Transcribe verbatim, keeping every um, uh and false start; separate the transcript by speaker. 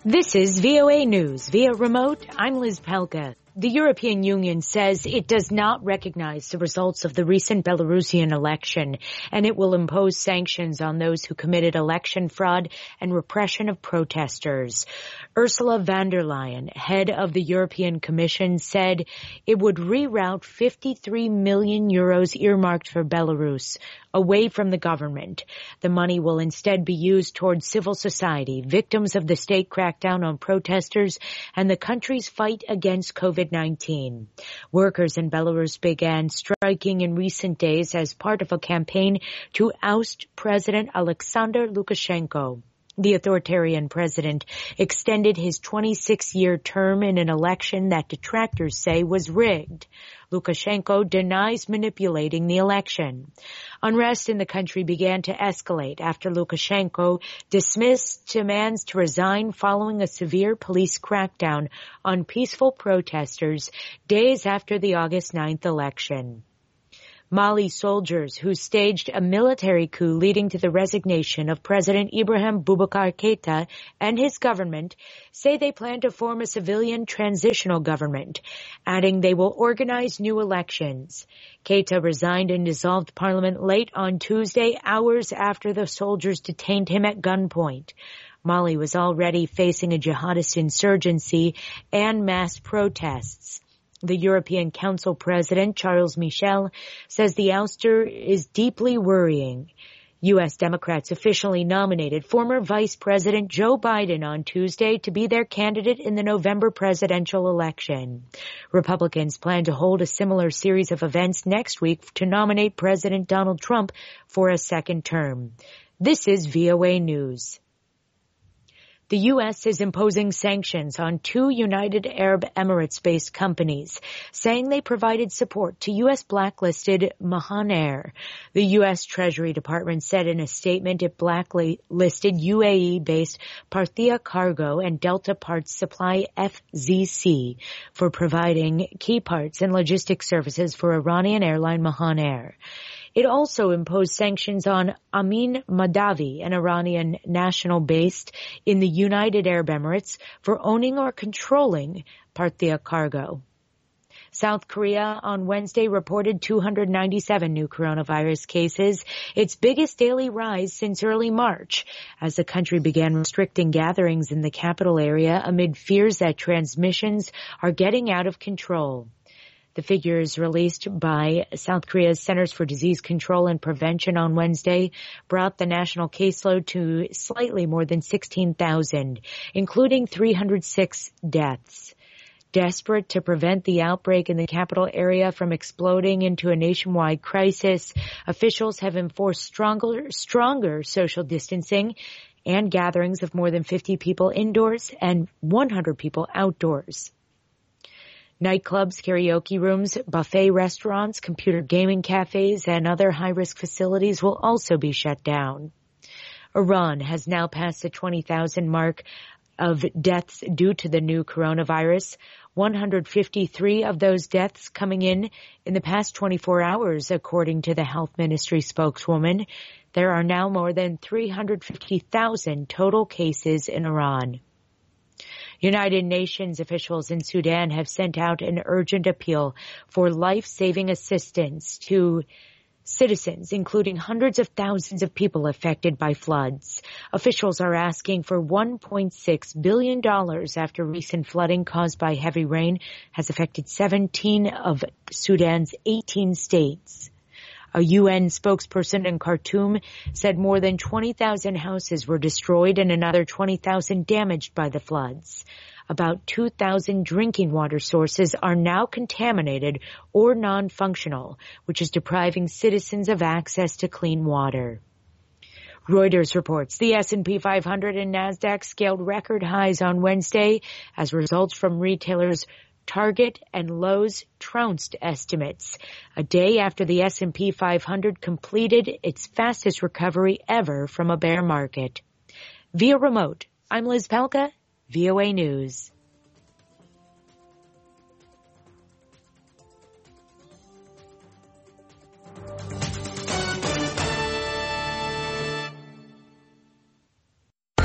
Speaker 1: This is V O A News. Via remote, I'm Liz Pelka. The European Union says it does not recognize the results of the recent Belarusian election, and it will impose sanctions on those who committed election fraud and repression of protesters. Ursula von der Leyen, head of the European Commission, said it would reroute fifty-three million euros earmarked for Belarus away from the government. The money will instead be used towards civil society, victims of the state crackdown on protesters, and the country's fight against COVID nineteen. Workers in Belarus began striking in recent days as part of a campaign to oust President Alexander Lukashenko. The authoritarian president extended his twenty-six-year term in an election that detractors say was rigged. Lukashenko denies manipulating the election. Unrest in the country began to escalate after Lukashenko dismissed demands to resign following a severe police crackdown on peaceful protesters days after the August ninth election. Mali soldiers who staged a military coup leading to the resignation of President Ibrahim Boubacar Keita and his government say they plan to form a civilian transitional government, adding they will organize new elections. Keita resigned and dissolved parliament late on Tuesday, hours after the soldiers detained him at gunpoint. Mali was already facing a jihadist insurgency and mass protests. The European Council President, Charles Michel, says the ouster is deeply worrying. U S Democrats officially nominated former Vice President Joe Biden on Tuesday to be their candidate in the November presidential election. Republicans plan to hold a similar series of events next week to nominate President Donald Trump for a second term. This is V O A News. The U S is imposing sanctions on two United Arab Emirates-based companies, saying they provided support to U S blacklisted Mahan Air. The U S Treasury Department said in a statement it blacklisted U A E-based Parthia Cargo and Delta Parts Supply F Z C for providing key parts and logistics services for Iranian airline Mahan Air. It also imposed sanctions on Amin Mahdavi, an Iranian national based in the United Arab Emirates, for owning or controlling Parthia Cargo. South Korea on Wednesday reported two hundred ninety-seven new coronavirus cases, its biggest daily rise since early March, as the country began restricting gatherings in the capital area amid fears that transmissions are getting out of control. The figures released by South Korea's Centers for Disease Control and Prevention on Wednesday brought the national caseload to slightly more than sixteen thousand, including three hundred six deaths. Desperate to prevent the outbreak in the capital area from exploding into a nationwide crisis, officials have enforced stronger, stronger social distancing and gatherings of more than fifty people indoors and one hundred people outdoors. Nightclubs, karaoke rooms, buffet restaurants, computer gaming cafes, and other high-risk facilities will also be shut down. Iran has now passed the twenty thousand mark of deaths due to the new coronavirus, one hundred fifty-three of those deaths coming in in the past twenty-four hours, according to the health ministry spokeswoman. There are now more than three hundred fifty thousand total cases in Iran. United Nations officials in Sudan have sent out an urgent appeal for life-saving assistance to citizens, including hundreds of thousands of people affected by floods. Officials are asking for one point six billion dollars after recent flooding caused by heavy rain has affected seventeen of Sudan's eighteen states. A U N spokesperson in Khartoum said more than twenty thousand houses were destroyed and another twenty thousand damaged by the floods. About two thousand drinking water sources are now contaminated or non-functional, which is depriving citizens of access to clean water. Reuters reports the S and P five hundred and NASDAQ scaled record highs on Wednesday as results from retailers Target and Lowe's trounced estimates, a day after the S and P five hundred completed its fastest recovery ever from a bear market. Via remote, I'm Liz Pelka, V O A News.